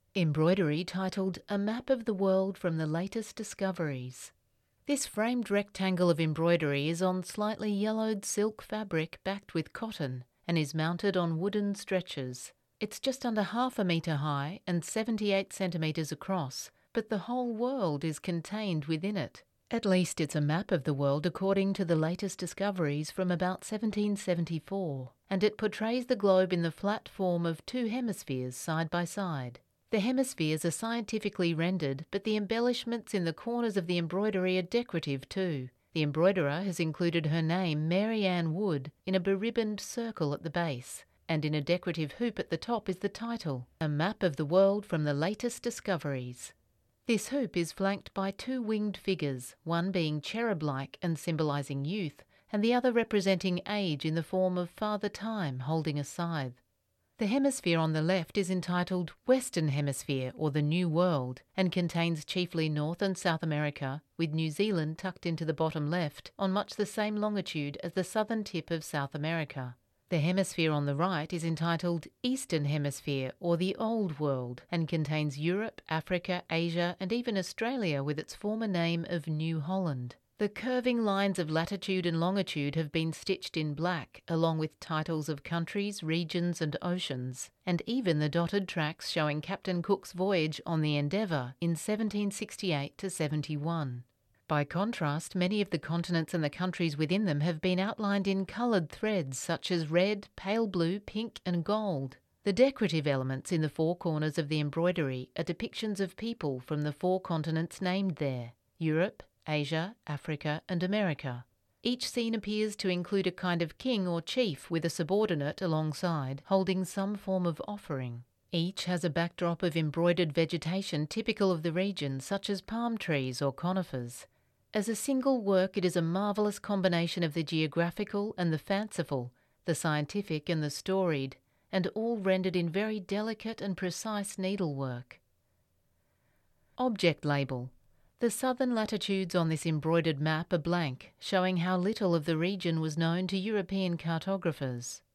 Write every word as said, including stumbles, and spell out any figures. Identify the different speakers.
Speaker 1: Embroidery titled A Map of the World from the Latest Discoveries. This framed rectangle of embroidery is on slightly yellowed silk fabric backed with cotton and is mounted on wooden stretchers. It's just under half a metre high and seventy-eight centimetres across, but the whole world is contained within it. At least it's a map of the world according to the latest discoveries from about seventeen seventy-four, and it portrays the globe in the flat form of two hemispheres side by side. The hemispheres are scientifically rendered, but the embellishments in the corners of the embroidery are decorative too. The embroiderer has included her name, Mary Ann Wood, in a beribboned circle at the base, and in a decorative hoop at the top is the title, A Map of the World from the Latest Discoveries. This hoop is flanked by two winged figures, one being cherub-like and symbolising youth, and the other representing age in the form of Father Time holding a scythe. The hemisphere on the left is entitled Western Hemisphere, or the New World, and contains chiefly North and South America, with New Zealand tucked into the bottom left on much the same longitude as the southern tip of South America. The hemisphere on the right is entitled Eastern Hemisphere, or the Old World, and contains Europe, Africa, Asia, and even Australia with its former name of New Holland. The curving lines of latitude and longitude have been stitched in black, along with titles of countries, regions and oceans, and even the dotted tracks showing Captain Cook's voyage on the Endeavour in seventeen sixty-eight to seventy-one. By contrast, many of the continents and the countries within them have been outlined in coloured threads such as red, pale blue, pink and gold. The decorative elements in the four corners of the embroidery are depictions of people from the four continents named there: Europe, Asia, Africa and America. Each scene appears to include a kind of king or chief with a subordinate alongside, holding some form of offering. Each has a backdrop of embroidered vegetation typical of the region, such as palm trees or conifers. As a single work, it is a marvellous combination of the geographical and the fanciful, the scientific and the storied, and all rendered in very delicate and precise needlework. Object label. The southern latitudes on this embroidered map are blank, showing how little of the region was known to European cartographers.